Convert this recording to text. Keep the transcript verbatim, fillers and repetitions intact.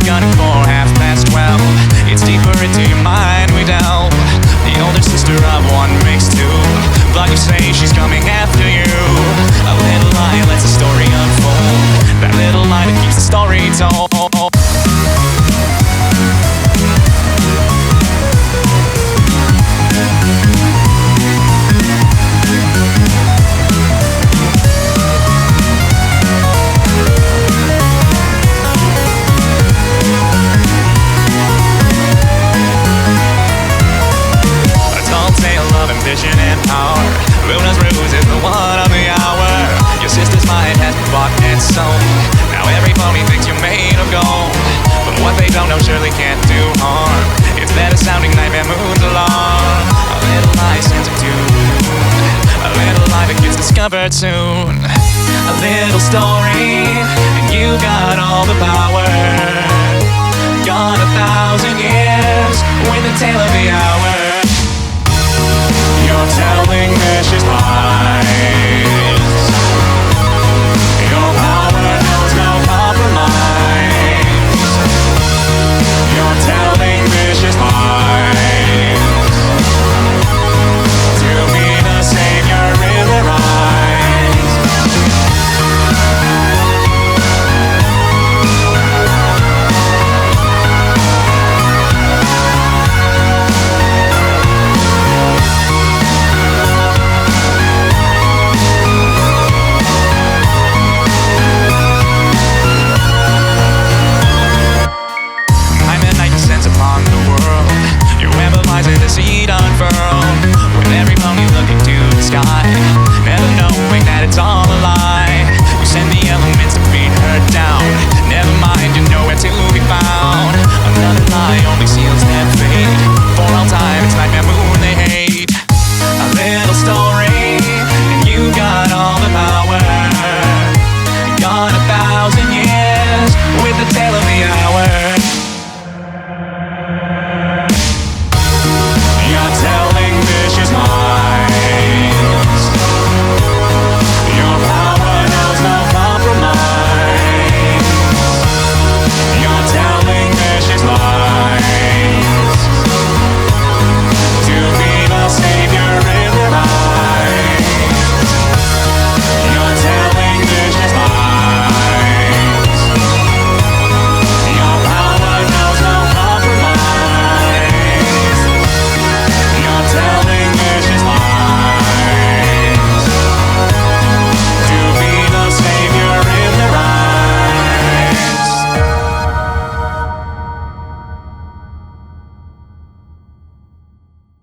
gunning for half past twelve. It's deeper into your mind we delve. The older sister of one makes two, but you say she's coming after you. A little lie lets the story unfold. That little lie that keeps the story told. Ambition and power. Luna's ruse is the one of the hour. Your sister's mind has been bought and sold. Now every pony thinks you're made of gold, but what they don't know surely can't do harm. It's better sounding nightmare moons along. A little lie sends them to the moon. A little lie that gets discovered soon. A little story, and you got all the power. Gone a thousand years with the tale of the hour. You're telling vicious lies.